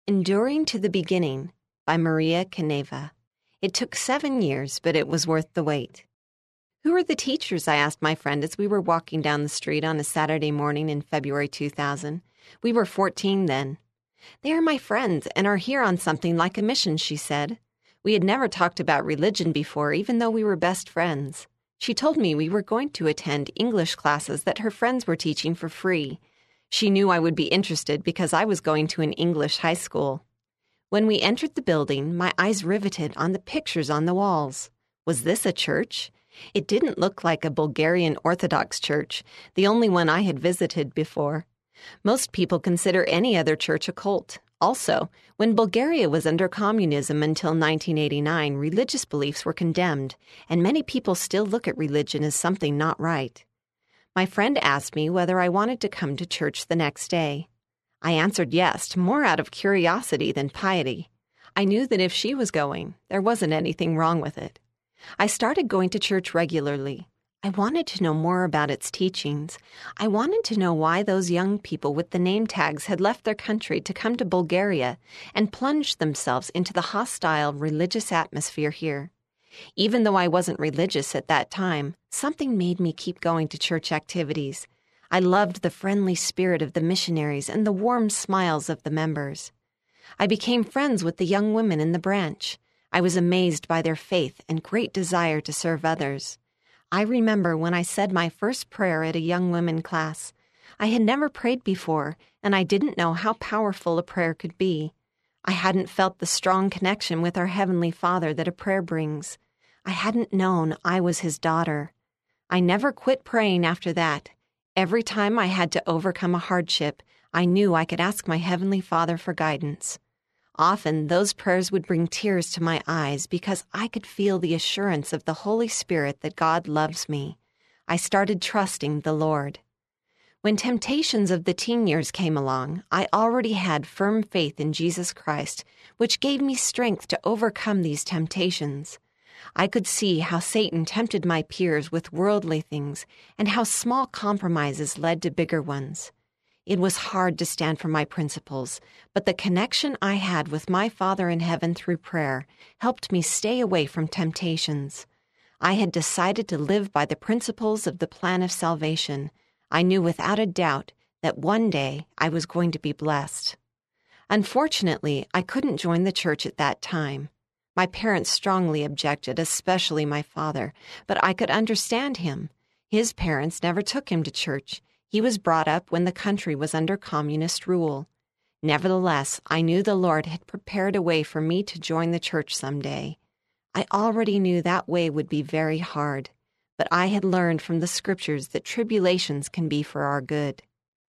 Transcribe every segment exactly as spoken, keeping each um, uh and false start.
Enduring to the Beginning by Maria Caneva. It took seven years, but it was worth the wait. Who are the teachers? I asked my friend as we were walking down the street on a Saturday morning in February two thousand. We were fourteen then. They are my friends and are here on something like a mission, she said. We had never talked about religion before, even though we were best friends. She told me we were going to attend English classes that her friends were teaching for free. She knew I would be interested because I was going to an English high school. When we entered the building, my eyes riveted on the pictures on the walls. Was this a church? It didn't look like a Bulgarian Orthodox church, the only one I had visited before. Most people consider any other church a cult. Also, when Bulgaria was under communism until nineteen eighty-nine, religious beliefs were condemned, and many people still look at religion as something not right. My friend asked me whether I wanted to come to church the next day. I answered yes, more out of curiosity than piety. I knew that if she was going, there wasn't anything wrong with it. I started going to church regularly. I wanted to know more about its teachings. I wanted to know why those young people with the name tags had left their country to come to Bulgaria and plunged themselves into the hostile religious atmosphere here. Even though I wasn't religious at that time, something made me keep going to church activities. I loved the friendly spirit of the missionaries and the warm smiles of the members. I became friends with the young women in the branch. I was amazed by their faith and great desire to serve others. I remember when I said my first prayer at a young women class. I had never prayed before, and I didn't know how powerful a prayer could be. I hadn't felt the strong connection with our Heavenly Father that a prayer brings. I hadn't known I was His daughter. I never quit praying after that. Every time I had to overcome a hardship, I knew I could ask my Heavenly Father for guidance. Often, those prayers would bring tears to my eyes because I could feel the assurance of the Holy Spirit that God loves me. I started trusting the Lord. When temptations of the teen years came along, I already had firm faith in Jesus Christ, which gave me strength to overcome these temptations. I could see how Satan tempted my peers with worldly things and how small compromises led to bigger ones. It was hard to stand for my principles, but the connection I had with my Father in heaven through prayer helped me stay away from temptations. I had decided to live by the principles of the plan of salvation. I knew without a doubt that one day I was going to be blessed. Unfortunately, I couldn't join the church at that time. My parents strongly objected, especially my father, but I could understand him. His parents never took him to church. He was brought up when the country was under communist rule. Nevertheless, I knew the Lord had prepared a way for me to join the church someday. I already knew that way would be very hard, but I had learned from the scriptures that tribulations can be for our good.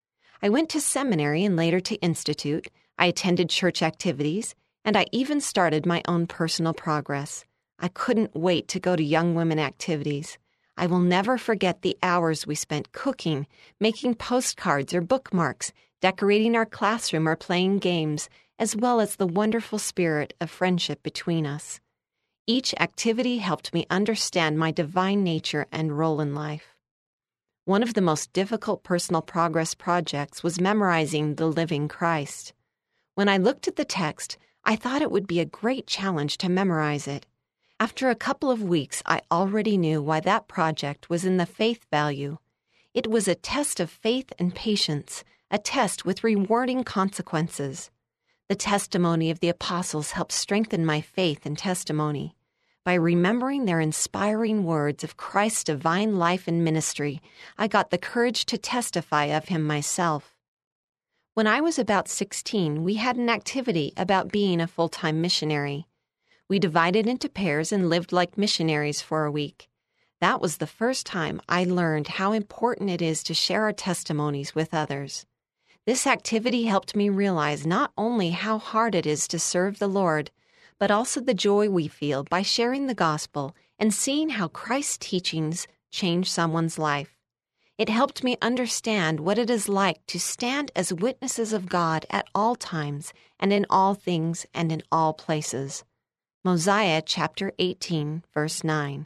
I went to seminary and later to institute. I attended church activities, and I even started my own personal progress. I couldn't wait to go to young women activities. I will never forget the hours we spent cooking, making postcards or bookmarks, decorating our classroom or playing games, as well as the wonderful spirit of friendship between us. Each activity helped me understand my divine nature and role in life. One of the most difficult personal progress projects was memorizing the living Christ. When I looked at the text, I thought it would be a great challenge to memorize it. After a couple of weeks, I already knew why that project was in the faith value. It was a test of faith and patience, a test with rewarding consequences. The testimony of the apostles helped strengthen my faith and testimony. By remembering their inspiring words of Christ's divine life and ministry, I got the courage to testify of Him myself. When I was about sixteen, we had an activity about being a full-time missionary. We divided into pairs and lived like missionaries for a week. That was the first time I learned how important it is to share our testimonies with others. This activity helped me realize not only how hard it is to serve the Lord, but also the joy we feel by sharing the gospel and seeing how Christ's teachings change someone's life. It helped me understand what it is like to stand as witnesses of God at all times and in all things and in all places. Mosiah chapter eighteen, verse nine.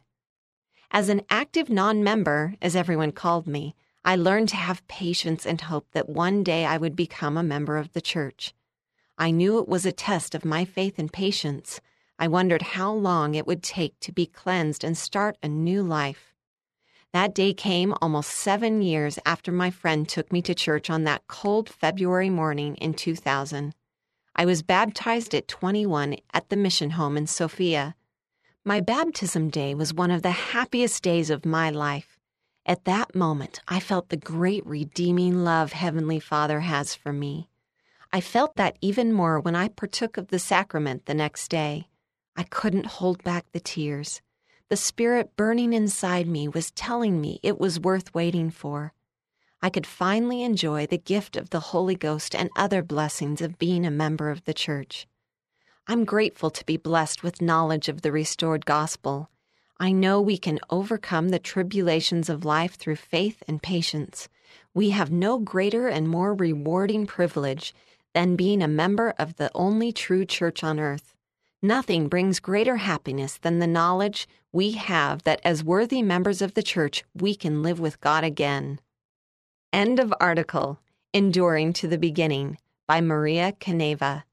As an active non-member, as everyone called me, I learned to have patience and hope that one day I would become a member of the church. I knew it was a test of my faith and patience. I wondered how long it would take to be cleansed and start a new life. That day came almost seven years after my friend took me to church on that cold February morning in two thousand. I was baptized at twenty-one at the mission home in Sofia. My baptism day was one of the happiest days of my life. At that moment, I felt the great redeeming love Heavenly Father has for me. I felt that even more when I partook of the sacrament the next day. I couldn't hold back the tears. The Spirit burning inside me was telling me it was worth waiting for. I could finally enjoy the gift of the Holy Ghost and other blessings of being a member of the church. I'm grateful to be blessed with knowledge of the restored gospel. I know we can overcome the tribulations of life through faith and patience. We have no greater and more rewarding privilege than being a member of the only true church on earth. Nothing brings greater happiness than the knowledge we have that as worthy members of the church, we can live with God again. End of article. Enduring to the Beginning by Maria Caneva.